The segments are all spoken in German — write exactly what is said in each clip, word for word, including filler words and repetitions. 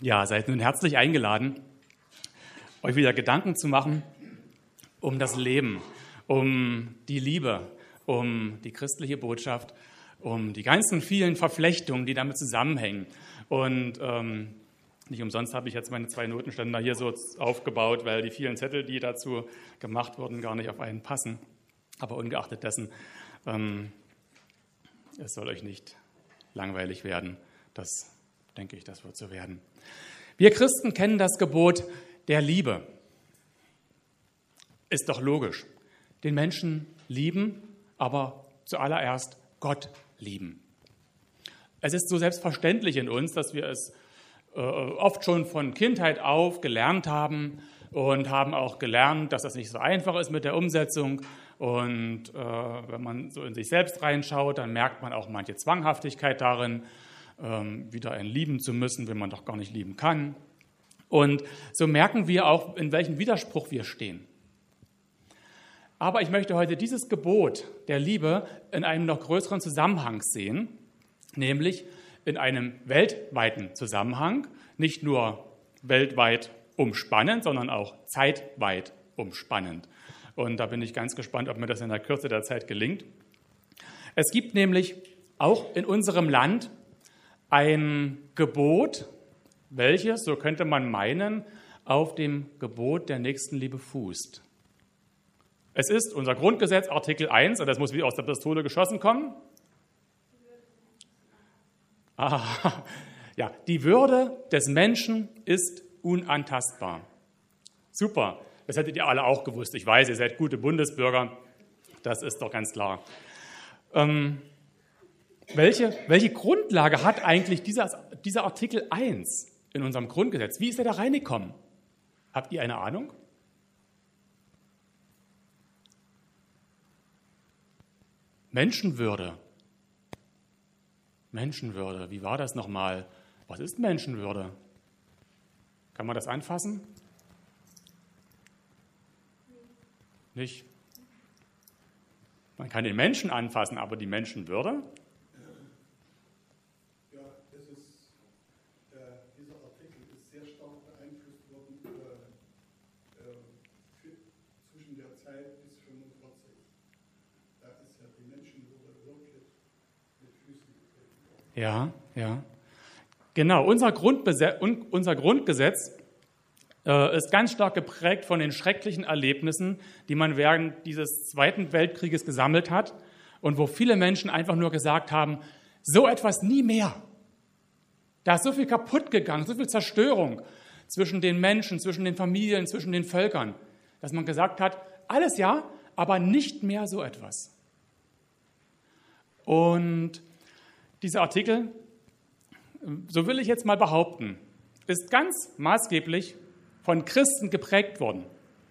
Ja, seid nun herzlich eingeladen, euch wieder Gedanken zu machen um das Leben, um die Liebe, um die christliche Botschaft, um die ganzen vielen Verflechtungen, die damit zusammenhängen. Und ähm, nicht umsonst habe ich jetzt meine zwei Notenständer hier so aufgebaut, weil die vielen Zettel, die dazu gemacht wurden, gar nicht auf einen passen. Aber ungeachtet dessen, ähm, es soll euch nicht langweilig werden. Das denke ich, das wird so werden. Wir Christen kennen das Gebot der Liebe. Ist doch logisch. Den Menschen lieben, aber zuallererst Gott lieben. Es ist so selbstverständlich in uns, dass wir es äh, oft schon von Kindheit auf gelernt haben und haben auch gelernt, dass das nicht so einfach ist mit der Umsetzung. Und äh, wenn man so in sich selbst reinschaut, dann merkt man auch manche Zwanghaftigkeit darin, ähm, wieder ein lieben zu müssen, wenn man doch gar nicht lieben kann. Und so merken wir auch, in welchem Widerspruch wir stehen. Aber ich möchte heute dieses Gebot der Liebe in einem noch größeren Zusammenhang sehen, nämlich in einem weltweiten Zusammenhang, nicht nur weltweit umspannend, sondern auch zeitweit umspannend. Und da bin ich ganz gespannt, ob mir das in der Kürze der Zeit gelingt. Es gibt nämlich auch in unserem Land ein Gebot, welches, so könnte man meinen, auf dem Gebot der Nächstenliebe fußt. Es ist unser Grundgesetz, Artikel eins, und das muss wie aus der Pistole geschossen kommen. Ah, ja, die Würde des Menschen ist unantastbar. Super, das hättet ihr alle auch gewusst. Ich weiß, ihr seid gute Bundesbürger, das ist doch ganz klar. Ähm, welche, welche Grundlage hat eigentlich dieser, dieser Artikel eins in unserem Grundgesetz? Wie ist er da reingekommen? Habt ihr eine Ahnung? Menschenwürde. Menschenwürde, wie war das nochmal? Was ist Menschenwürde? Kann man das anfassen? Nicht. Man kann den Menschen anfassen, aber die Menschenwürde? Ja, das ist, äh, dieser Artikel ist sehr stark beeinflusst worden äh, äh, für, zwischen der Zeit bis fünfundvierzig. Da ist ja die Menschenwürde wirklich mit Füßen getreten worden. Ja, ja. Genau, unser, Grundbese- unser Grundgesetz äh, ist ganz stark geprägt von den schrecklichen Erlebnissen, die man während dieses Zweiten Weltkrieges gesammelt hat und wo viele Menschen einfach nur gesagt haben, so etwas nie mehr. Da ist so viel kaputt gegangen, so viel Zerstörung zwischen den Menschen, zwischen den Familien, zwischen den Völkern, dass man gesagt hat, alles ja, aber nicht mehr so etwas. Und dieser Artikel, so will ich jetzt mal behaupten, ist ganz maßgeblich von Christen geprägt worden.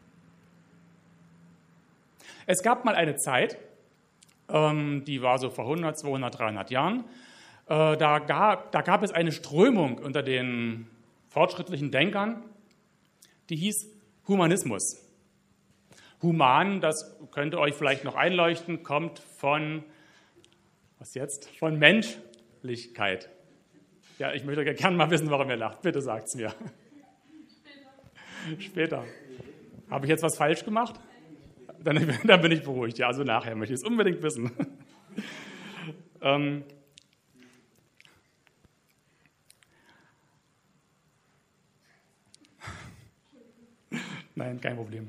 Es gab mal eine Zeit, ähm, die war so vor hundert, zweihundert, dreihundert Jahren, äh, da, gab, da gab es eine Strömung unter den fortschrittlichen Denkern, die hieß Humanismus. Human, das könnte euch vielleicht noch einleuchten, kommt von, was jetzt? Von Menschlichkeit. Ja, ich möchte gerne mal wissen, warum ihr lacht. Bitte sagt es mir. Später. Später. Habe ich jetzt was falsch gemacht? Dann, dann bin ich beruhigt. Ja, also nachher möchte ich es unbedingt wissen. ähm, Nein, kein Problem.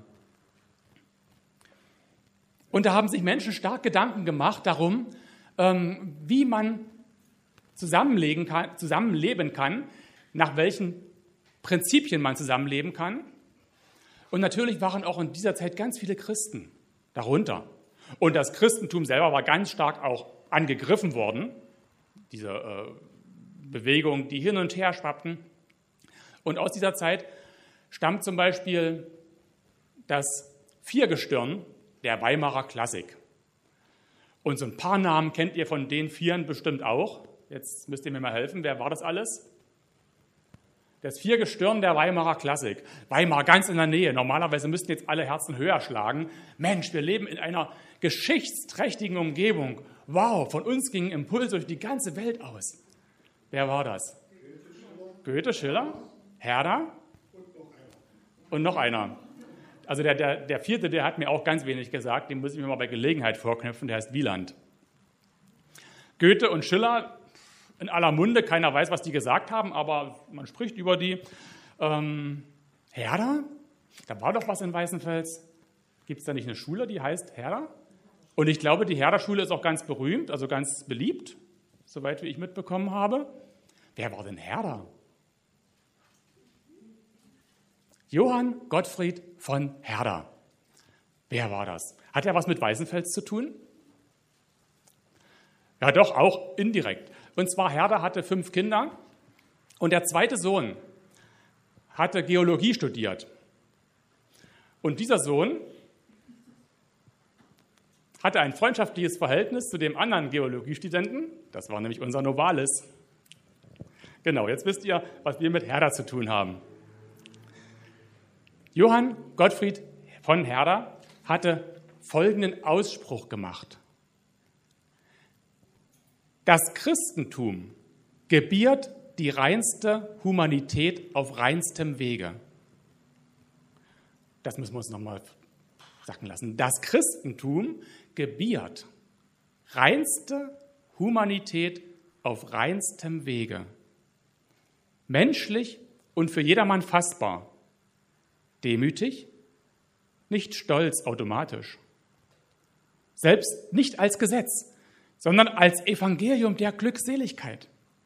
Und da haben sich Menschen stark Gedanken gemacht darum, ähm, wie man zusammenlegen kann, zusammenleben kann, nach welchen Prinzipien man zusammenleben kann. Und natürlich waren auch in dieser Zeit ganz viele Christen darunter. Und das Christentum selber war ganz stark auch angegriffen worden, diese äh, Bewegungen, die hin und her schwappten. Und aus dieser Zeit stammt zum Beispiel das Viergestirn der Weimarer Klassik. Und so ein paar Namen kennt ihr von den Vieren bestimmt auch. Jetzt müsst ihr mir mal helfen. Wer war das alles? Das Viergestirn der Weimarer Klassik. Weimar ganz in der Nähe. Normalerweise müssten jetzt alle Herzen höher schlagen. Mensch, wir leben in einer geschichtsträchtigen Umgebung. Wow, von uns gingen Impulse durch die ganze Welt aus. Wer war das? Goethe, Schiller. Herder und noch einer. Also der, der, der vierte, der hat mir auch ganz wenig gesagt, den muss ich mir mal bei Gelegenheit vorknüpfen, der heißt Wieland. Goethe und Schiller, in aller Munde, keiner weiß, was die gesagt haben, aber man spricht über die. Ähm, Herder? Da war doch was in Weißenfels. Gibt es da nicht eine Schule, die heißt Herder? Und ich glaube, die Herder-Schule ist auch ganz berühmt, also ganz beliebt, soweit wie ich mitbekommen habe. Wer war denn Herder? Johann Gottfried von Herder. Wer war das? Hat er was mit Weißenfels zu tun? Ja, doch, auch indirekt. Und zwar Herder hatte fünf Kinder und der zweite Sohn hatte Geologie studiert. Und dieser Sohn hatte ein freundschaftliches Verhältnis zu dem anderen Geologiestudenten. Das war nämlich unser Novalis. Genau, jetzt wisst ihr, was wir mit Herder zu tun haben. Johann Gottfried von Herder hatte folgenden Ausspruch gemacht. Das Christentum gebiert die reinste Humanität auf reinstem Wege. Das müssen wir uns nochmal sacken lassen. Das Christentum gebiert reinste Humanität auf reinstem Wege. Menschlich und für jedermann fassbar. Demütig, nicht stolz automatisch. Selbst nicht als Gesetz, sondern als Evangelium der Glückseligkeit.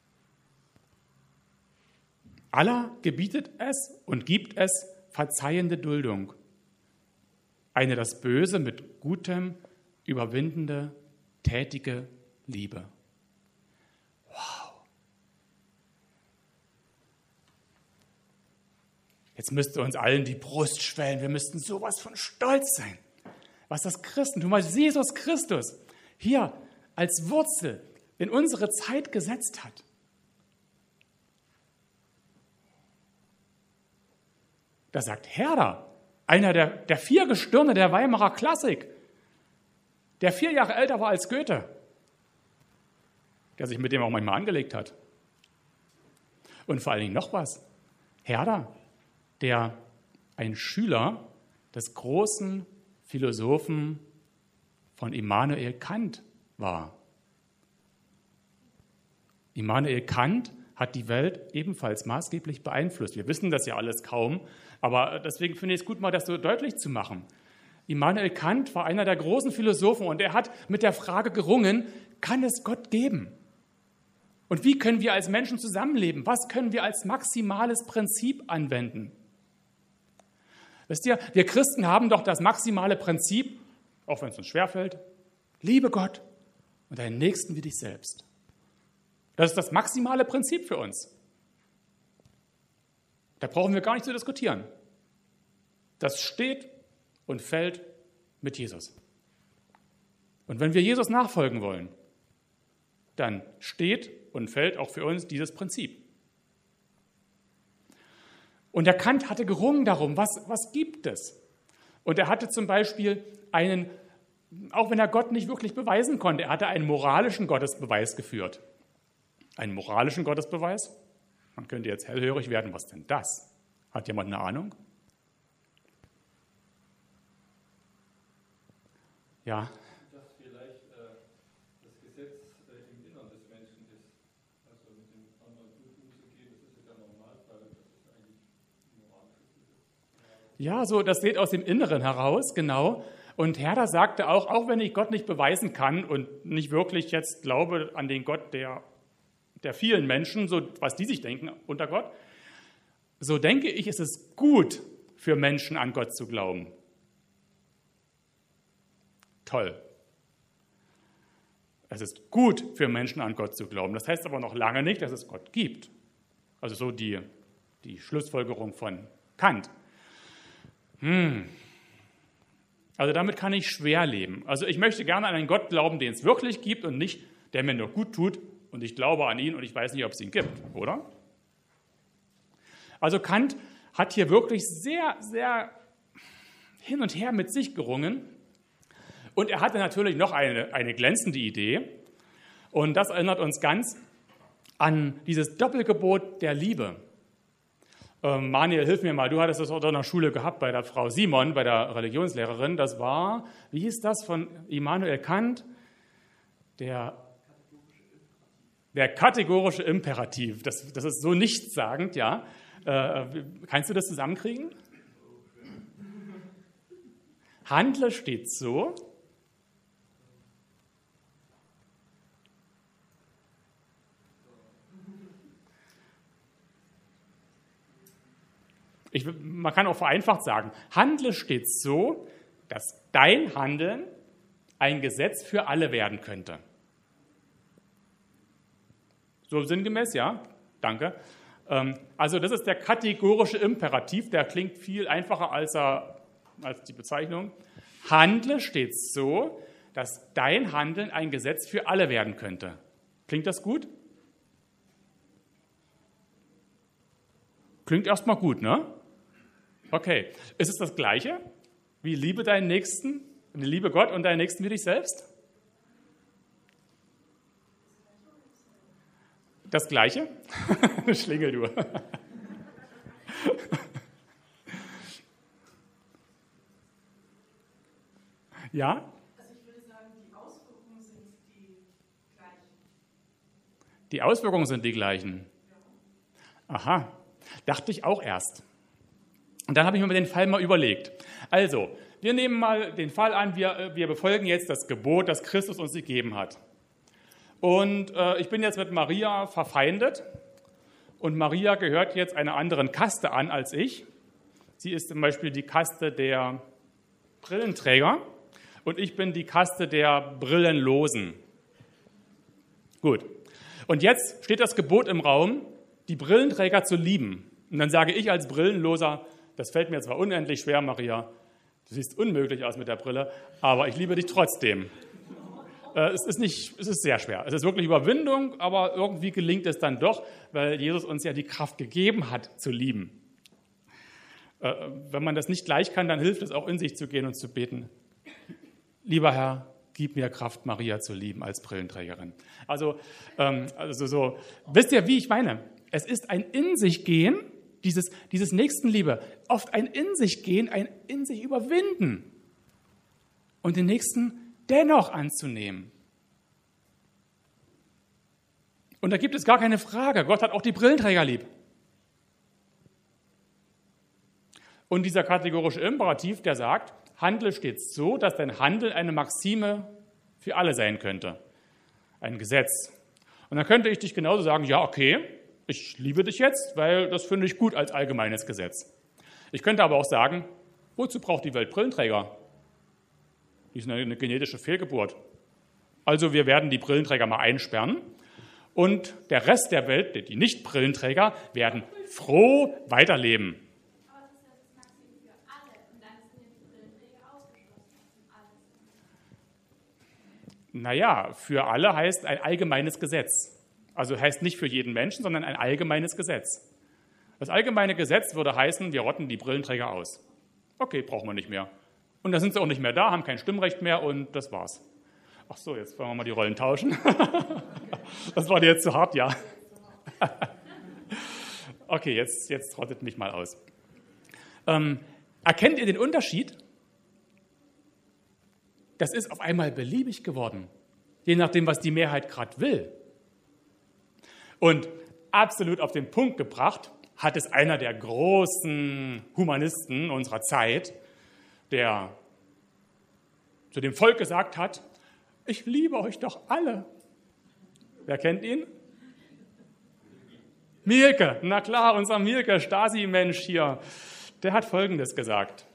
Allah gebietet es und gibt es verzeihende Duldung. Eine das Böse mit Gutem überwindende, tätige Liebe. Wow. Jetzt müsste uns allen die Brust schwellen. Wir müssten sowas von stolz sein, was das Christentum, was Jesus Christus hier als Wurzel in unsere Zeit gesetzt hat. Da sagt Herder, einer der, der vier Gestirne der Weimarer Klassik, der vier Jahre älter war als Goethe, der sich mit dem auch manchmal angelegt hat. Und vor allen Dingen noch was, Herder, der ein Schüler des großen Philosophen von Immanuel Kant war. Immanuel Kant hat die Welt ebenfalls maßgeblich beeinflusst. Wir wissen das ja alles kaum, aber deswegen finde ich es gut, mal das so deutlich zu machen. Immanuel Kant war einer der großen Philosophen und er hat mit der Frage gerungen, kann es Gott geben? Und wie können wir als Menschen zusammenleben? Was können wir als maximales Prinzip anwenden? Wisst ihr, wir Christen haben doch das maximale Prinzip, auch wenn es uns schwerfällt, liebe Gott und deinen Nächsten wie dich selbst. Das ist das maximale Prinzip für uns. Da brauchen wir gar nicht zu diskutieren. Das steht und fällt mit Jesus. Und wenn wir Jesus nachfolgen wollen, dann steht und fällt auch für uns dieses Prinzip. Und der Kant hatte gerungen darum, was, was gibt es? Und er hatte zum Beispiel einen, auch wenn er Gott nicht wirklich beweisen konnte, er hatte einen moralischen Gottesbeweis geführt. Einen moralischen Gottesbeweis? Man könnte jetzt hellhörig werden, was denn das? Hat jemand eine Ahnung? Ja. Dass vielleicht äh, das Gesetz äh, im Innern des Menschen ist. Also mit dem anderen gut umzugehen, das ist ja der Normalfall, das ist eigentlich ein moralisches Gesetz. Ja, so, das geht aus dem Inneren heraus, genau. Und Herder sagte auch, auch wenn ich Gott nicht beweisen kann und nicht wirklich jetzt glaube an den Gott der, der vielen Menschen, so was die sich denken unter Gott, so denke ich, ist es gut für Menschen an Gott zu glauben. Toll. Es ist gut für Menschen an Gott zu glauben. Das heißt aber noch lange nicht, dass es Gott gibt. Also so die, die Schlussfolgerung von Kant. Hm. Also damit kann ich schwer leben. Also ich möchte gerne an einen Gott glauben, den es wirklich gibt und nicht, der mir nur gut tut und ich glaube an ihn und ich weiß nicht, ob es ihn gibt, oder? Also Kant hat hier wirklich sehr, sehr hin und her mit sich gerungen. Und er hatte natürlich noch eine, eine glänzende Idee. Und das erinnert uns ganz an dieses Doppelgebot der Liebe. Ähm, Manuel, hilf mir mal, du hattest das auch in der Schule gehabt bei der Frau Simon, bei der Religionslehrerin. Das war, wie hieß das von Immanuel Kant? Der, der kategorische Imperativ. Das, das ist so nichtssagend, ja. Äh, kannst du das zusammenkriegen? Handle steht so. Ich, man kann auch vereinfacht sagen, handle steht so, dass dein Handeln ein Gesetz für alle werden könnte. So sinngemäß, ja? Danke. Ähm, also das ist der kategorische Imperativ, der klingt viel einfacher als, er, als die Bezeichnung. Handle steht so, dass dein Handeln ein Gesetz für alle werden könnte. Klingt das gut? Klingt erstmal gut, ne? Okay. Ist es das Gleiche wie liebe deinen Nächsten, liebe Gott und deinen Nächsten wie dich selbst? Das Gleiche? Schlingel du. Ja? Also ich würde sagen, die Auswirkungen sind die gleichen. Die Auswirkungen sind die gleichen. Aha, dachte ich auch erst. Und dann habe ich mir den Fall mal überlegt. Also, wir nehmen mal den Fall an, wir, wir befolgen jetzt das Gebot, das Christus uns gegeben hat. Und äh, ich bin jetzt mit Maria verfeindet und Maria gehört jetzt einer anderen Kaste an als ich. Sie ist zum Beispiel die Kaste der Brillenträger und ich bin die Kaste der Brillenlosen. Gut. Und jetzt steht das Gebot im Raum, die Brillenträger zu lieben. Und dann sage ich als Brillenloser, das fällt mir zwar unendlich schwer, Maria, du siehst unmöglich aus mit der Brille, aber ich liebe dich trotzdem. Äh, es ist nicht, es ist sehr schwer. Es ist wirklich Überwindung, aber irgendwie gelingt es dann doch, weil Jesus uns ja die Kraft gegeben hat, zu lieben. Äh, wenn man das nicht gleich kann, dann hilft es auch, in sich zu gehen und zu beten. Lieber Herr, gib mir Kraft, Maria zu lieben als Brillenträgerin. Also, ähm, also so, wisst ihr, wie ich meine? Es ist ein In sich gehen, dieses, dieses Nächstenliebe, oft ein In sich gehen, ein In sich überwinden und den Nächsten dennoch anzunehmen. Und da gibt es gar keine Frage, Gott hat auch die Brillenträger lieb. Und dieser kategorische Imperativ, der sagt, handle stets so, dass dein Handeln eine Maxime für alle sein könnte. Ein Gesetz. Und dann könnte ich dich genauso sagen, ja, okay, ich liebe dich jetzt, weil das finde ich gut als allgemeines Gesetz. Ich könnte aber auch sagen, wozu braucht die Welt Brillenträger? Die sind eine genetische Fehlgeburt. Also wir werden die Brillenträger mal einsperren und der Rest der Welt, die Nicht-Brillenträger, werden froh weiterleben. Aber das ist ja das Maximum für alle und dann sind ja die Brillenträger ausgeschlossen. Alles. Naja, für alle heißt ein allgemeines Gesetz. Also heißt nicht für jeden Menschen, sondern ein allgemeines Gesetz. Das allgemeine Gesetz würde heißen, wir rotten die Brillenträger aus. Okay, brauchen wir nicht mehr. Und da sind sie auch nicht mehr da, haben kein Stimmrecht mehr und das war's. Ach so, jetzt wollen wir mal die Rollen tauschen. Das war dir jetzt zu hart, ja. Okay, jetzt, jetzt rottet mich mal aus. Ähm, erkennt ihr den Unterschied? Das ist auf einmal beliebig geworden, je nachdem, was die Mehrheit gerade will. Und absolut auf den Punkt gebracht hat es einer der großen Humanisten unserer Zeit, der zu dem Volk gesagt hat, ich liebe euch doch alle. Wer kennt ihn? Mielke, na klar, unser Mielke, Stasi-Mensch hier, der hat Folgendes gesagt.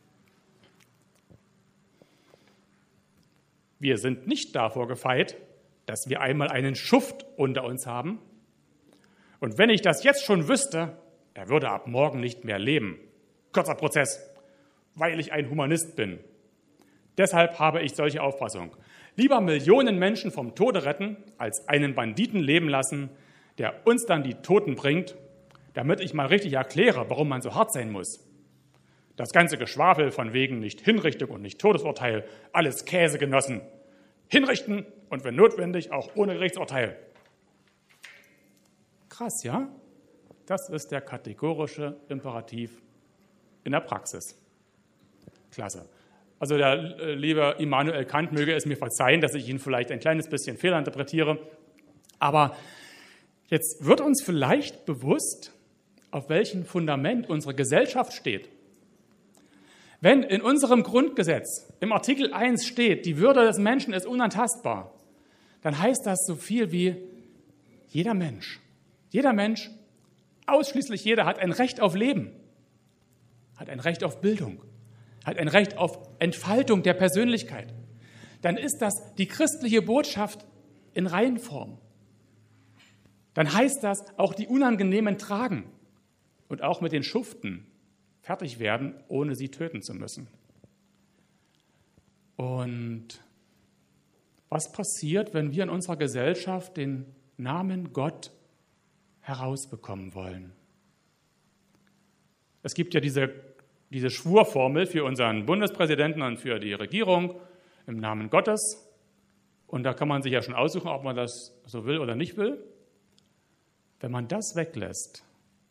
Wir sind nicht davor gefeit, dass wir einmal einen Schuft unter uns haben. Und wenn ich das jetzt schon wüsste, er würde ab morgen nicht mehr leben. Kurzer Prozess, weil ich ein Humanist bin. Deshalb habe ich solche Auffassung. Lieber Millionen Menschen vom Tode retten, als einen Banditen leben lassen, der uns dann die Toten bringt, damit ich mal richtig erkläre, warum man so hart sein muss. Das ganze Geschwafel von wegen nicht Hinrichtung und nicht Todesurteil, alles Käse genossen. Hinrichten und wenn notwendig auch ohne Gerichtsurteil. Krass, ja? Das ist der kategorische Imperativ in der Praxis. Klasse. Also der äh, liebe Immanuel Kant möge es mir verzeihen, dass ich ihn vielleicht ein kleines bisschen fehlinterpretiere. Aber jetzt wird uns vielleicht bewusst, auf welchem Fundament unsere Gesellschaft steht. Wenn in unserem Grundgesetz im Artikel eins steht, die Würde des Menschen ist unantastbar, dann heißt das so viel wie jeder Mensch, jeder Mensch, ausschließlich jeder, hat ein Recht auf Leben, hat ein Recht auf Bildung, hat ein Recht auf Entfaltung der Persönlichkeit. Dann ist das die christliche Botschaft in Reihenform. Dann heißt das auch die Unangenehmen tragen und auch mit den Schuften fertig werden, ohne sie töten zu müssen. Und was passiert, wenn wir in unserer Gesellschaft den Namen Gott herausbekommen wollen? Es gibt ja diese, diese Schwurformel für unseren Bundespräsidenten und für die Regierung im Namen Gottes. Und da kann man sich ja schon aussuchen, ob man das so will oder nicht will. Wenn man das weglässt,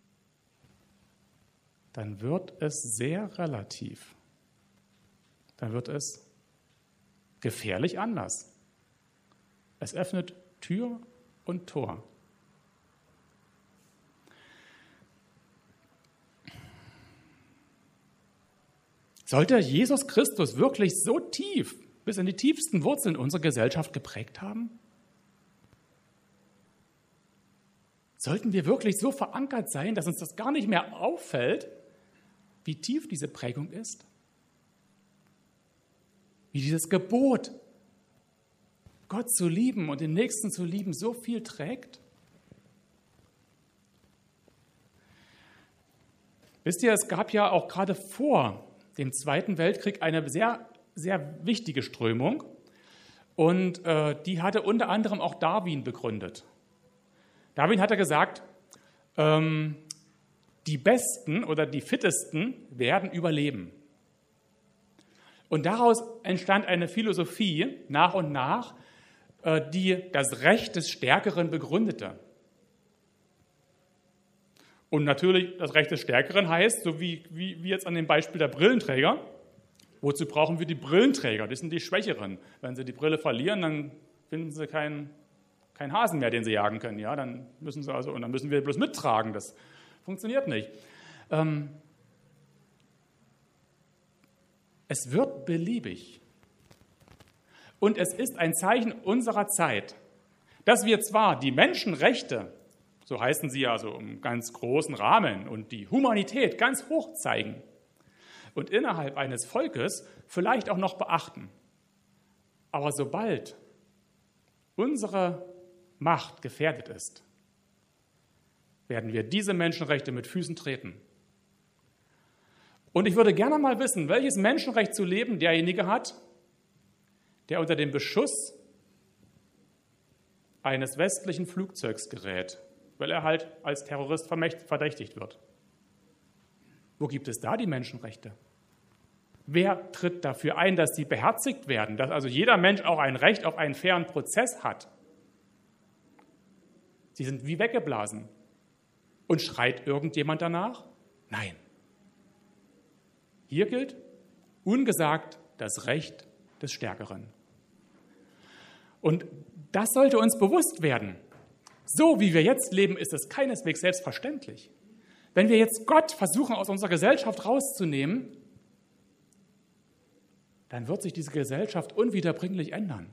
dann wird es sehr relativ. Dann wird es gefährlich anders. Es öffnet Tür und Tor. Sollte Jesus Christus wirklich so tief, bis in die tiefsten Wurzeln unserer Gesellschaft geprägt haben? Sollten wir wirklich so verankert sein, dass uns das gar nicht mehr auffällt, wie tief diese Prägung ist? Wie dieses Gebot, Gott zu lieben und den Nächsten zu lieben, so viel trägt? Wisst ihr, es gab ja auch gerade vor dem Zweiten Weltkrieg eine sehr, sehr wichtige Strömung und äh, die hatte unter anderem auch Darwin begründet. Darwin hatte gesagt, ähm, die Besten oder die Fittesten werden überleben. Und daraus entstand eine Philosophie nach und nach, äh, die das Recht des Stärkeren begründete. Und natürlich, das Recht des Stärkeren heißt, so wie, wie, wie jetzt an dem Beispiel der Brillenträger, wozu brauchen wir die Brillenträger? Das sind die Schwächeren. Wenn sie die Brille verlieren, dann finden sie keinen kein Hasen mehr, den sie jagen können. Ja, dann müssen sie also, und dann müssen wir bloß mittragen. Das funktioniert nicht. Ähm, es wird beliebig. Und es ist ein Zeichen unserer Zeit, dass wir zwar die Menschenrechte, so heißen sie ja so im ganz großen Rahmen, und die Humanität ganz hoch zeigen und innerhalb eines Volkes vielleicht auch noch beachten. Aber sobald unsere Macht gefährdet ist, werden wir diese Menschenrechte mit Füßen treten. Und ich würde gerne mal wissen, welches Menschenrecht zu leben derjenige hat, der unter den Beschuss eines westlichen Flugzeugs gerät, weil er halt als Terrorist verdächtigt wird. Wo gibt es da die Menschenrechte? Wer tritt dafür ein, dass sie beherzigt werden, dass also jeder Mensch auch ein Recht auf einen fairen Prozess hat? Sie sind wie weggeblasen. Und schreit irgendjemand danach? Nein. Hier gilt ungesagt das Recht des Stärkeren. Und das sollte uns bewusst werden. So wie wir jetzt leben, ist es keineswegs selbstverständlich. Wenn wir jetzt Gott versuchen, aus unserer Gesellschaft rauszunehmen, dann wird sich diese Gesellschaft unwiederbringlich ändern.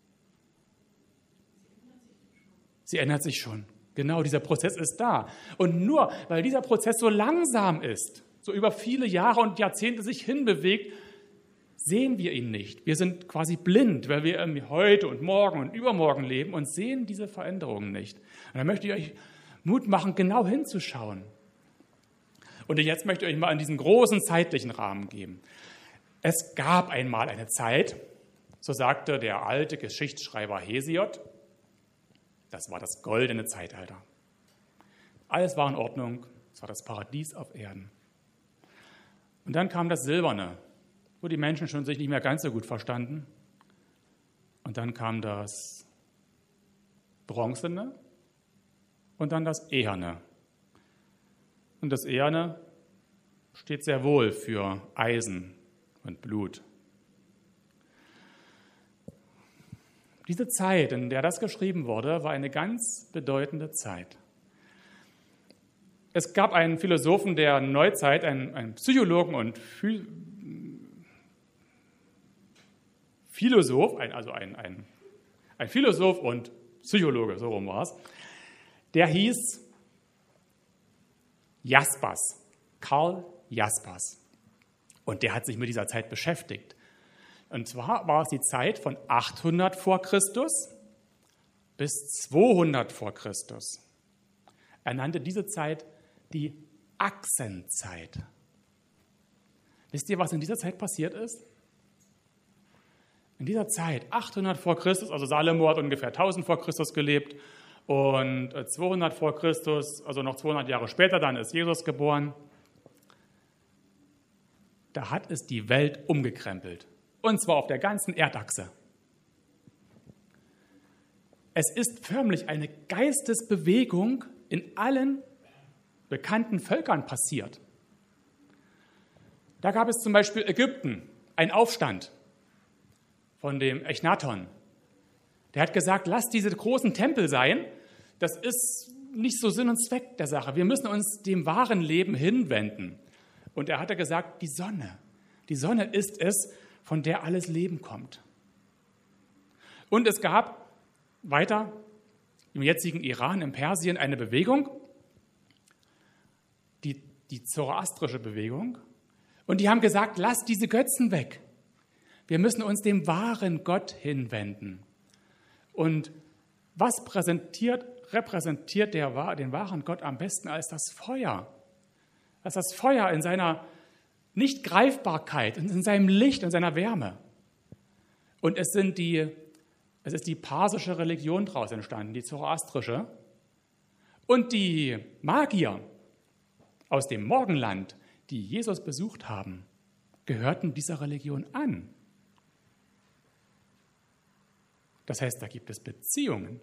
Sie ändert sich schon. Genau, dieser Prozess ist da. Und nur weil dieser Prozess so langsam ist, so über viele Jahre und Jahrzehnte sich hinbewegt, sehen wir ihn nicht. Wir sind quasi blind, weil wir heute und morgen und übermorgen leben und sehen diese Veränderungen nicht. Und da möchte ich euch Mut machen, genau hinzuschauen. Und jetzt möchte ich euch mal in diesen großen zeitlichen Rahmen geben. Es gab einmal eine Zeit, so sagte der alte Geschichtsschreiber Hesiod, das war das goldene Zeitalter. Alles war in Ordnung, es war das Paradies auf Erden. Und dann kam das Silberne, wo die Menschen schon sich nicht mehr ganz so gut verstanden. Und dann kam das Bronzene und dann das Eherne. Und das Eherne steht sehr wohl für Eisen und Blut. Diese Zeit, in der das geschrieben wurde, war eine ganz bedeutende Zeit. Es gab einen Philosophen der Neuzeit, einen, einen Psychologen und Phy- Philosoph, ein, also ein, ein, ein Philosoph und Psychologe, so rum war es, der hieß Jaspers, Karl Jaspers. Und der hat sich mit dieser Zeit beschäftigt. Und zwar war es die Zeit von achthundert vor Christus bis zweihundert vor Christus. Er nannte diese Zeit die Achsenzeit. Wisst ihr, was in dieser Zeit passiert ist? In dieser Zeit, achthundert vor Christus, also Salomo hat ungefähr tausend vor Christus gelebt und zweihundert vor Christus, also noch zweihundert Jahre später, dann ist Jesus geboren. Da hat es die Welt umgekrempelt. Und zwar auf der ganzen Erdachse. Es ist förmlich eine Geistesbewegung in allen bekannten Völkern passiert. Da gab es zum Beispiel Ägypten, einen Aufstand von dem Echnaton. Der hat gesagt, lasst diese großen Tempel sein, das ist nicht so Sinn und Zweck der Sache. Wir müssen uns dem wahren Leben hinwenden. Und er hatte gesagt, die Sonne, die Sonne ist es, von der alles Leben kommt. Und es gab weiter im jetzigen Iran, in Persien, eine Bewegung, die, die zoroastrische Bewegung. Und die haben gesagt, lasst diese Götzen weg. Wir müssen uns dem wahren Gott hinwenden. Und was präsentiert, repräsentiert der, den wahren Gott am besten als das Feuer? Als das Feuer in seiner Nicht-Greifbarkeit, in seinem Licht, in seiner Wärme. Und es, sind die, es ist die parsische Religion daraus entstanden, die zoroastrische. Und die Magier aus dem Morgenland, die Jesus besucht haben, gehörten dieser Religion an. Das heißt, da gibt es Beziehungen.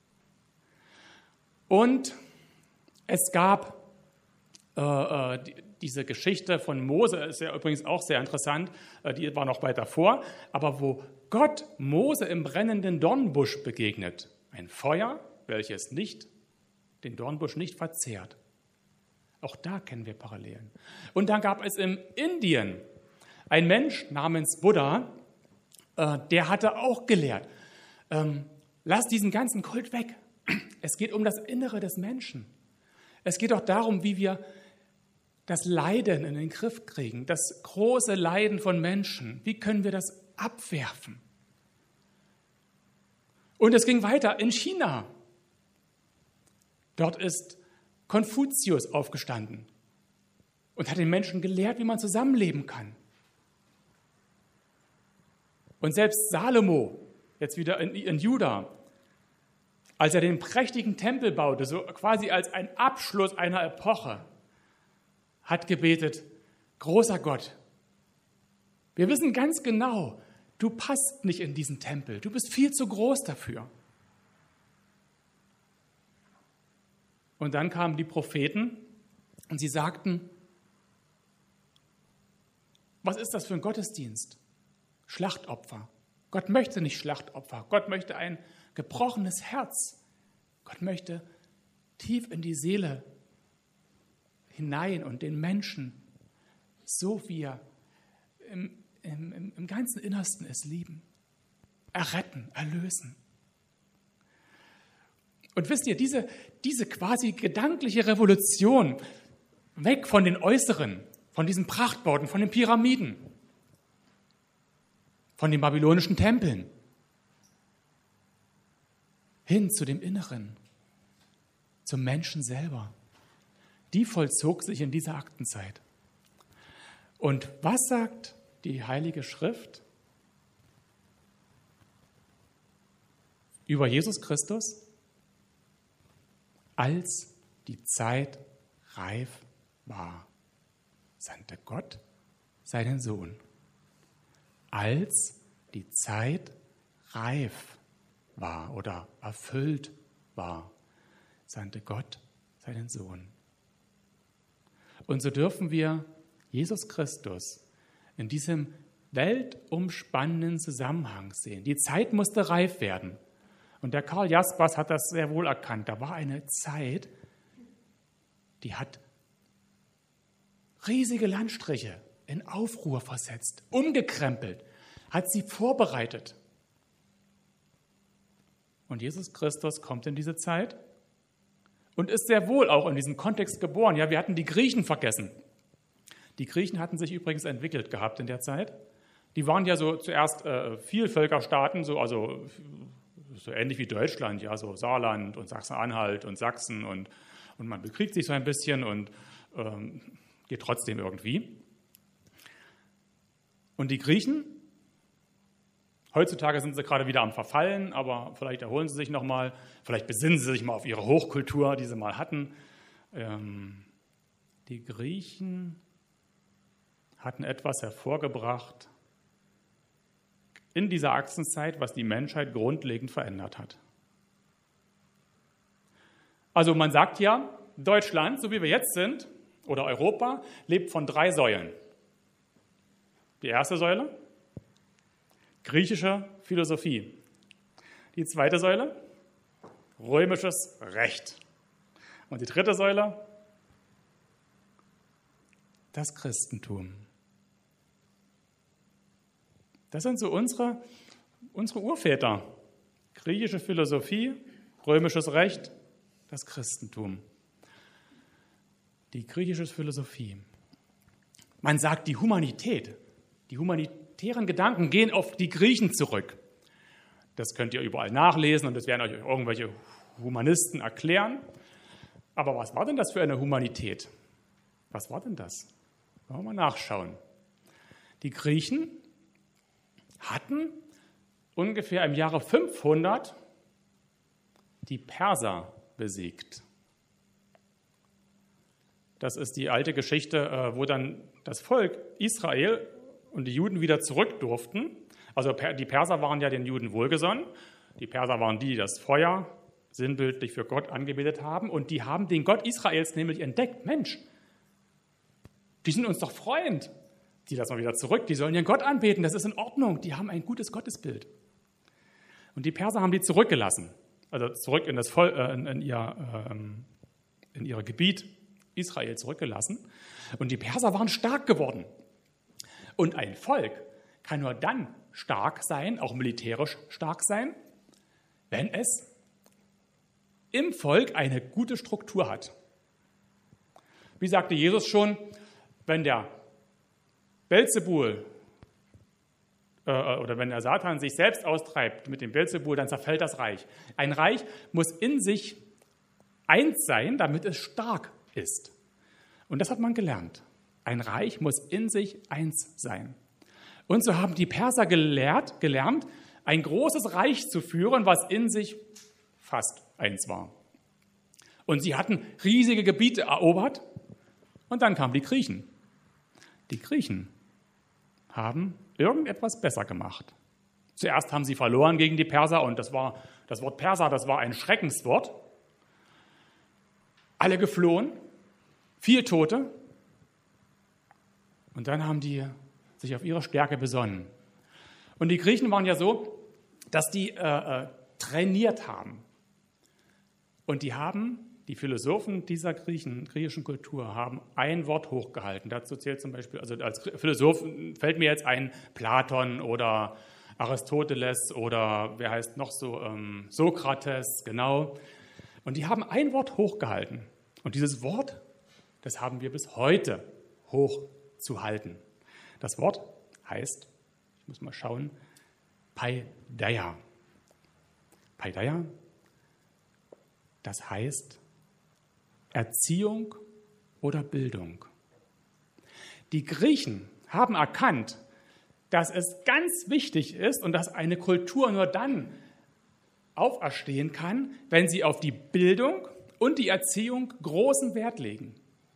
Und es gab äh, äh, die, diese Geschichte von Mose, ist ja übrigens auch sehr interessant, äh, die war noch weiter vor, aber wo Gott Mose im brennenden Dornbusch begegnet, ein Feuer, welches nicht, den Dornbusch nicht verzehrt. Auch da kennen wir Parallelen. Und dann gab es in Indien einen Mensch namens Buddha, äh, der hatte auch gelehrt, ähm, lass diesen ganzen Kult weg. Es geht um das Innere des Menschen. Es geht auch darum, wie wir das Leiden in den Griff kriegen, das große Leiden von Menschen. Wie können wir das abwerfen? Und es ging weiter in China. Dort ist Konfuzius aufgestanden und hat den Menschen gelehrt, wie man zusammenleben kann. Und selbst Salomo, jetzt wieder in, in Juda, als er den prächtigen Tempel baute, so quasi als ein Abschluss einer Epoche, hat gebetet, großer Gott, wir wissen ganz genau, du passt nicht in diesen Tempel, du bist viel zu groß dafür. Und dann kamen die Propheten und sie sagten, was ist das für ein Gottesdienst? Schlachtopfer. Gott möchte nicht Schlachtopfer. Gott möchte ein gebrochenes Herz. Gott möchte tief in die Seele hinein und den Menschen, so wie er im, im, im ganzen Innersten es lieben, erretten, erlösen. Und wisst ihr, diese, diese quasi gedankliche Revolution, weg von den Äußeren, von diesen Prachtbauten, von den Pyramiden, von den babylonischen Tempeln, hin zu dem Inneren, zum Menschen selber, die vollzog sich in dieser Aktenzeit. Und was sagt die Heilige Schrift über Jesus Christus? Als die Zeit reif war, sandte Gott seinen Sohn. Als die Zeit reif war oder erfüllt war, sandte Gott seinen Sohn. Und so dürfen wir Jesus Christus in diesem weltumspannenden Zusammenhang sehen. Die Zeit musste reif werden. Und der Karl Jaspers hat das sehr wohl erkannt. Da war eine Zeit, die hat riesige Landstriche in Aufruhr versetzt, umgekrempelt, hat sie vorbereitet. Und Jesus Christus kommt in diese Zeit und ist sehr wohl auch in diesem Kontext geboren. Ja, wir hatten die Griechen vergessen. Die Griechen hatten sich übrigens entwickelt gehabt in der Zeit. Die waren ja so zuerst äh, Vielvölkerstaaten, so, also so ähnlich wie Deutschland, ja, so Saarland und Sachsen-Anhalt und Sachsen und, und man bekriegt sich so ein bisschen und ähm, geht trotzdem irgendwie. Und die Griechen, heutzutage sind sie gerade wieder am Verfallen, aber vielleicht erholen sie sich nochmal, vielleicht besinnen sie sich mal auf ihre Hochkultur, die sie mal hatten. Ähm, die Griechen hatten etwas hervorgebracht in dieser Achsenzeit, was die Menschheit grundlegend verändert hat. Also man sagt ja, Deutschland, so wie wir jetzt sind, oder Europa, lebt von drei Säulen. Die erste Säule, griechische Philosophie. Die zweite Säule, römisches Recht. Und die dritte Säule, das Christentum. Das sind so unsere, unsere Urväter. Griechische Philosophie, römisches Recht, das Christentum. Die griechische Philosophie. Man sagt, die Humanität, die humanitären Gedanken gehen auf die Griechen zurück. Das könnt ihr überall nachlesen und das werden euch irgendwelche Humanisten erklären. Aber was war denn das für eine Humanität? Was war denn das? Wollen wir mal nachschauen. Die Griechen hatten ungefähr im Jahre fünfhundert die Perser besiegt. Das ist die alte Geschichte, wo dann das Volk Israel und die Juden wieder zurück durften. Also die Perser waren ja den Juden wohlgesonnen. Die Perser waren die, die das Feuer sinnbildlich für Gott angebetet haben. Und die haben den Gott Israels nämlich entdeckt. Mensch, die sind uns doch Freund. Die lassen wir wieder zurück, die sollen ihren Gott anbeten, das ist in Ordnung, die haben ein gutes Gottesbild. Und die Perser haben die zurückgelassen, also zurück in, das Vol- äh, in, in, ihr, äh, in ihr Gebiet Israel zurückgelassen. Und die Perser waren stark geworden. Und ein Volk kann nur dann stark sein, auch militärisch stark sein, wenn es im Volk eine gute Struktur hat. Wie sagte Jesus schon, wenn der Belzebul äh, oder wenn der Satan sich selbst austreibt mit dem Belzebul, dann zerfällt das Reich. Ein Reich muss in sich eins sein, damit es stark ist. Und das hat man gelernt. Ein Reich muss in sich eins sein. Und so haben die Perser gelehrt, gelernt, ein großes Reich zu führen, was in sich fast eins war. Und sie hatten riesige Gebiete erobert und dann kamen die Griechen. Die Griechen haben irgendetwas besser gemacht. Zuerst haben sie verloren gegen die Perser und das war das Wort Perser, das war ein Schreckenswort. Alle geflohen, viel Tote. Und dann haben die sich auf ihre Stärke besonnen. Und die Griechen waren ja so, dass die äh, äh, trainiert haben. Und die haben, die Philosophen dieser Griechen, griechischen Kultur, haben ein Wort hochgehalten. Dazu zählt zum Beispiel, also als Philosoph fällt mir jetzt ein Platon oder Aristoteles oder wer heißt noch so, ähm, Sokrates, genau. Und die haben ein Wort hochgehalten. Und dieses Wort, das haben wir bis heute hochzuhalten. Das Wort heißt, ich muss mal schauen, Paideia. Paideia, das heißt Erziehung oder Bildung. Die Griechen haben erkannt, dass es ganz wichtig ist und dass eine Kultur nur dann auferstehen kann, wenn sie auf die Bildung und die Erziehung großen Wert legen.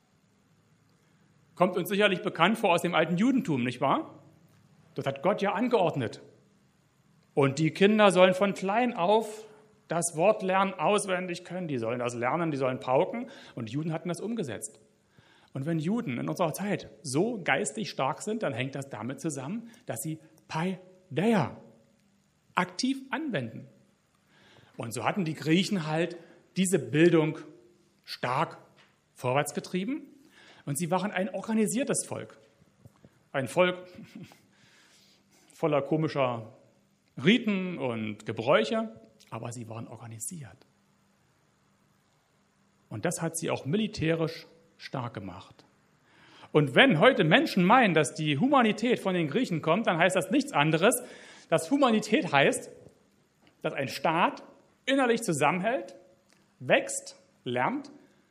Kommt uns sicherlich bekannt vor aus dem alten Judentum, nicht wahr? Das hat Gott ja angeordnet. Und die Kinder sollen von klein auf das Wort lernen, auswendig können. Die sollen das lernen, die sollen pauken. Und die Juden hatten das umgesetzt. Und wenn Juden in unserer Zeit so geistig stark sind, dann hängt das damit zusammen, dass sie Paideia aktiv anwenden. Und so hatten die Griechen halt diese Bildung stark vorwärts getrieben und sie waren ein organisiertes Volk. Ein Volk voller komischer Riten und Gebräuche, aber sie waren organisiert. Und das hat sie auch militärisch stark gemacht. Und wenn heute Menschen meinen, dass die Humanität von den Griechen kommt, dann heißt das nichts anderes. Dass Humanität heißt, dass ein Staat innerlich zusammenhält, wächst, lernt,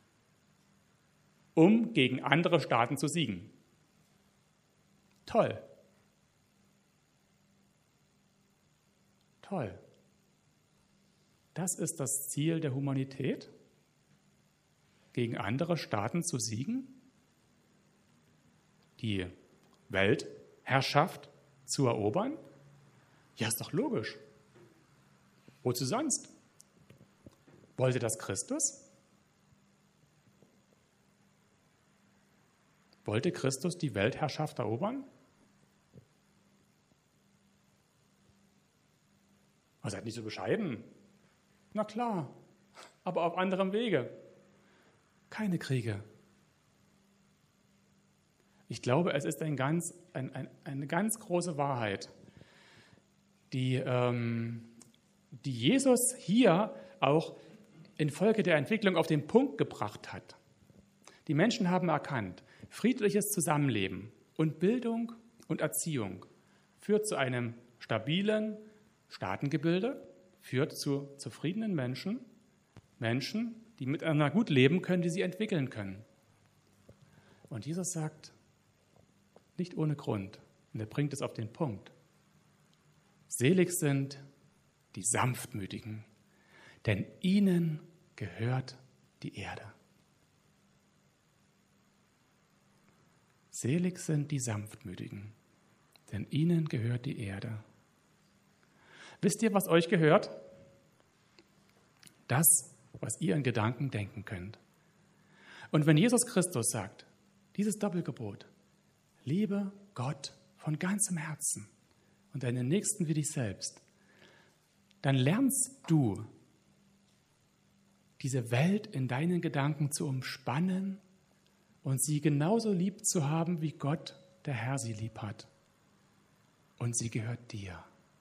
um gegen andere Staaten zu siegen. Toll. Toll. Das ist das Ziel der Humanität, gegen andere Staaten zu siegen, die Weltherrschaft zu erobern. Ja, ist doch logisch. Wozu sonst? Wollte das Christus? Wollte Christus die Weltherrschaft erobern? Oh, seid nicht so bescheiden. Na klar, aber auf anderem Wege. Keine Kriege. Ich glaube, es ist ein ganz, ein, ein, eine ganz große Wahrheit, die, ähm, die Jesus hier auch infolge der Entwicklung auf den Punkt gebracht hat. Die Menschen haben erkannt, friedliches Zusammenleben und Bildung und Erziehung führt zu einem stabilen Staatengebilde, führt zu zufriedenen Menschen, Menschen, die miteinander gut leben können, die sie entwickeln können. Und Jesus sagt, nicht ohne Grund, und er bringt es auf den Punkt, selig sind die Sanftmütigen, denn ihnen gehört die Erde. Selig sind die Sanftmütigen, denn ihnen gehört die Erde. Wisst ihr, was euch gehört? Das, was ihr in Gedanken denken könnt. Und wenn Jesus Christus sagt, dieses Doppelgebot, liebe Gott von ganzem Herzen und deinen Nächsten wie dich selbst, dann lernst du, diese Welt in deinen Gedanken zu umspannen und sie genauso lieb zu haben, wie Gott, der Herr, sie lieb hat. Und sie gehört dir.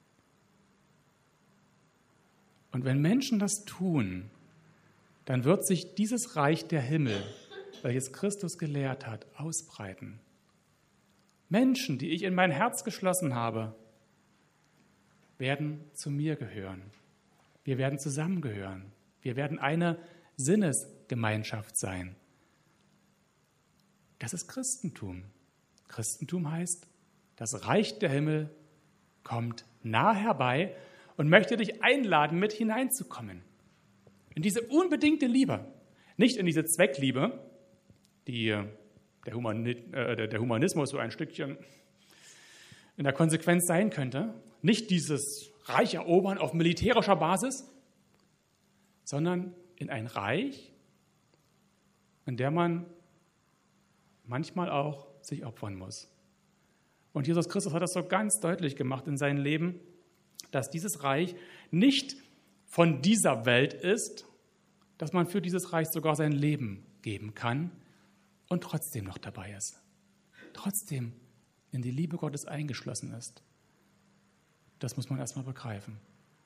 Und wenn Menschen das tun, dann wird sich dieses Reich der Himmel, welches Christus gelehrt hat, ausbreiten. Menschen, die ich in mein Herz geschlossen habe, werden zu mir gehören. Wir werden zusammengehören. Wir werden eine Sinnesgemeinschaft sein. Das ist Christentum. Christentum heißt, das Reich der Himmel kommt nah herbei und möchte dich einladen, mit hineinzukommen. In diese unbedingte Liebe. Nicht in diese Zweckliebe, die der, Humani- äh, der Humanismus so ein Stückchen in der Konsequenz sein könnte. Nicht dieses Reich erobern auf militärischer Basis, sondern in ein Reich, in dem man manchmal auch sich opfern muss. Und Jesus Christus hat das so ganz deutlich gemacht in seinem Leben, dass dieses Reich nicht von dieser Welt ist, dass man für dieses Reich sogar sein Leben geben kann und trotzdem noch dabei ist. Trotzdem in die Liebe Gottes eingeschlossen ist. Das muss man erstmal begreifen.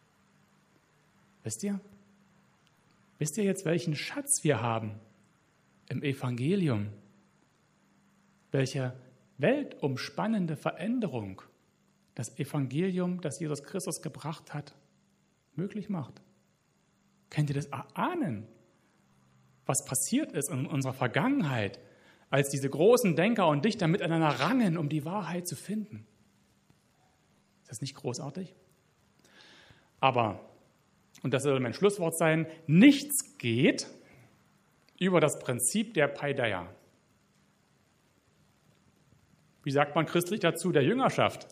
Wisst ihr? Wisst ihr jetzt, welchen Schatz wir haben im Evangelium? Welche weltumspannende Veränderung das Evangelium, das Jesus Christus gebracht hat, möglich macht? Könnt ihr das erahnen, was passiert ist in unserer Vergangenheit, als diese großen Denker und Dichter miteinander rangen, um die Wahrheit zu finden? Ist das nicht großartig? Aber, und das soll mein Schlusswort sein, nichts geht über das Prinzip der Paideia. Wie sagt man christlich dazu? Der Jüngerschaft.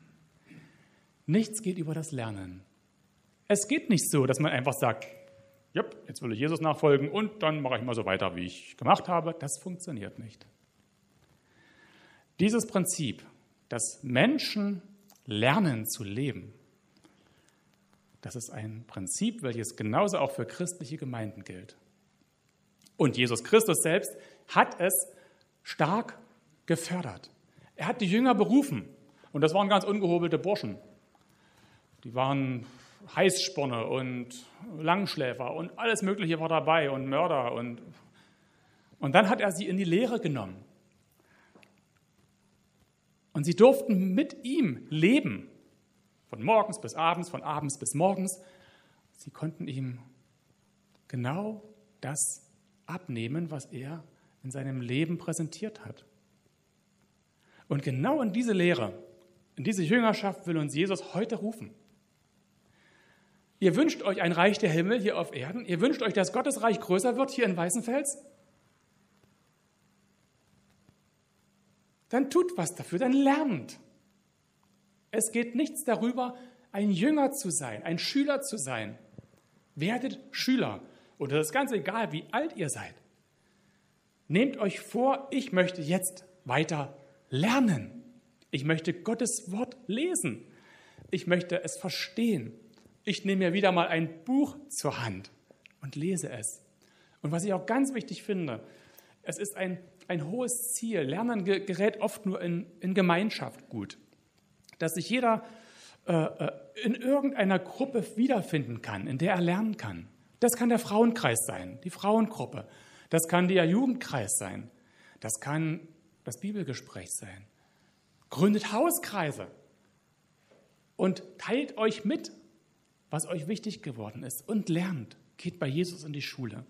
Nichts geht über das Lernen. Es geht nicht so, dass man einfach sagt, ja, jetzt will ich Jesus nachfolgen und dann mache ich mal so weiter, wie ich gemacht habe. Das funktioniert nicht. Dieses Prinzip, dass Menschen lernen zu leben, das ist ein Prinzip, welches genauso auch für christliche Gemeinden gilt. Und Jesus Christus selbst hat es stark gefördert. Er hat die Jünger berufen und das waren ganz ungehobelte Burschen. Die waren Heißsporne und Langschläfer und alles Mögliche war dabei und Mörder. Und, und dann hat er sie in die Lehre genommen. Und sie durften mit ihm leben, von morgens bis abends, von abends bis morgens. Sie konnten ihm genau das abnehmen, was er in seinem Leben präsentiert hat. Und genau in diese Lehre, in diese Jüngerschaft will uns Jesus heute rufen. Ihr wünscht euch ein Reich der Himmel hier auf Erden? Ihr wünscht euch, dass Gottes Reich größer wird hier in Weißenfels? Dann tut was dafür, dann lernt. Es geht nichts darüber, ein Jünger zu sein, ein Schüler zu sein. Werdet Schüler. Und das ist ganz egal, wie alt ihr seid. Nehmt euch vor, ich möchte jetzt weiter lernen. Ich möchte Gottes Wort lesen. Ich möchte es verstehen. Ich nehme mir wieder mal ein Buch zur Hand und lese es. Und was ich auch ganz wichtig finde, es ist ein, ein hohes Ziel. Lernen gerät oft nur in, in Gemeinschaft gut. Dass sich jeder äh, in irgendeiner Gruppe wiederfinden kann, in der er lernen kann. Das kann der Frauenkreis sein, die Frauengruppe. Das kann der Jugendkreis sein. Das kann das Bibelgespräch sein. Gründet Hauskreise und teilt euch mit, was euch wichtig geworden ist und lernt. Geht bei Jesus in die Schule.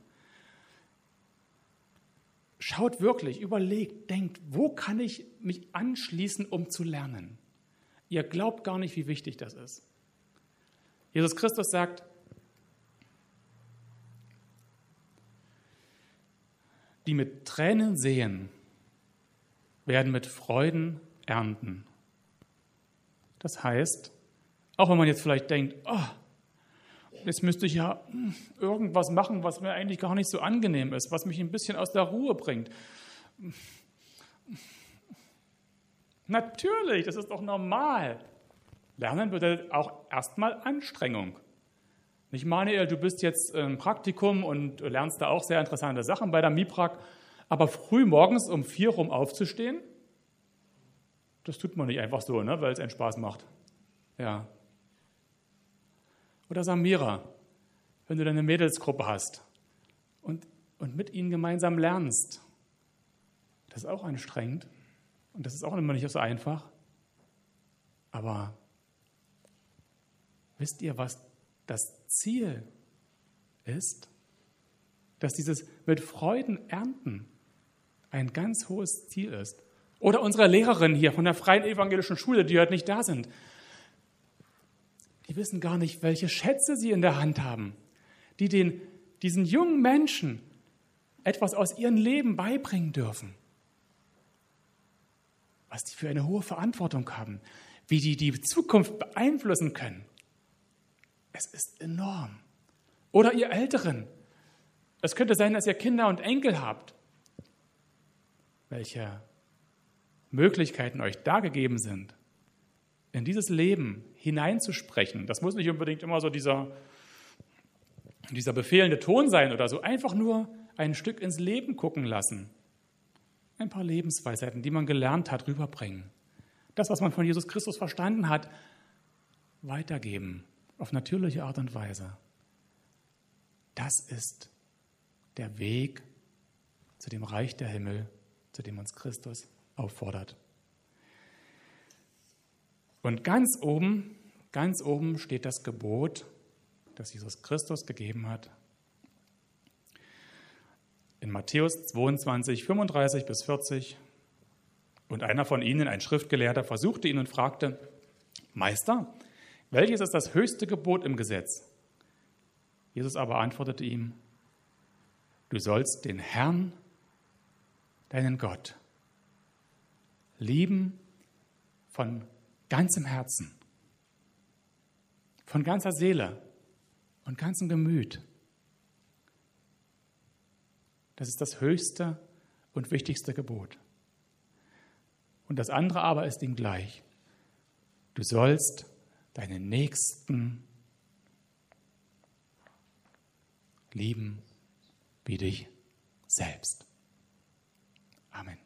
Schaut wirklich, überlegt, denkt, wo kann ich mich anschließen, um zu lernen? Ihr glaubt gar nicht, wie wichtig das ist. Jesus Christus sagt, die mit Tränen sehen, werden mit Freuden ernten. Das heißt, auch wenn man jetzt vielleicht denkt, oh, jetzt müsste ich ja irgendwas machen, was mir eigentlich gar nicht so angenehm ist, was mich ein bisschen aus der Ruhe bringt. Natürlich, das ist doch normal. Lernen bedeutet auch erstmal Anstrengung. Nicht, Manuel, du bist jetzt im Praktikum und lernst da auch sehr interessante Sachen bei der MIPRAG, aber früh morgens um vier rum aufzustehen, das tut man nicht einfach so, ne, weil es einen Spaß macht. Ja. Oder Samira, wenn du deine Mädelsgruppe hast und, und mit ihnen gemeinsam lernst, das ist auch anstrengend und das ist auch immer nicht so einfach. Aber wisst ihr, was das Ziel ist? Dass dieses mit Freuden ernten ein ganz hohes Ziel ist. Oder unsere Lehrerin hier von der Freien Evangelischen Schule, die heute nicht da sind, die wissen gar nicht, welche Schätze sie in der Hand haben, die den, diesen jungen Menschen etwas aus ihrem Leben beibringen dürfen. Was die für eine hohe Verantwortung haben, wie die die Zukunft beeinflussen können. Es ist enorm. Oder ihr Älteren. Es könnte sein, dass ihr Kinder und Enkel habt. Welche Möglichkeiten euch da gegeben sind, in dieses Leben hineinzusprechen. Das muss nicht unbedingt immer so dieser, dieser befehlende Ton sein oder so. Einfach nur ein Stück ins Leben gucken lassen. Ein paar Lebensweisheiten, die man gelernt hat, rüberbringen. Das, was man von Jesus Christus verstanden hat, weitergeben. Auf natürliche Art und Weise. Das ist der Weg zu dem Reich der Himmel, zu dem uns Christus auffordert. Und ganz oben, ganz oben steht das Gebot, das Jesus Christus gegeben hat. In Matthäus zweiundzwanzig, fünfunddreißig bis vierzig. Und einer von ihnen, ein Schriftgelehrter, versuchte ihn und fragte, Meister, welches ist das höchste Gebot im Gesetz? Jesus aber antwortete ihm, du sollst den Herrn, deinen Gott, lieben von ganzem Herzen, von ganzer Seele und ganzem Gemüt Das ist das höchste und wichtigste Gebot. Und das andere aber ist ihm gleich. Du sollst deinen Nächsten lieben wie dich selbst. Amen.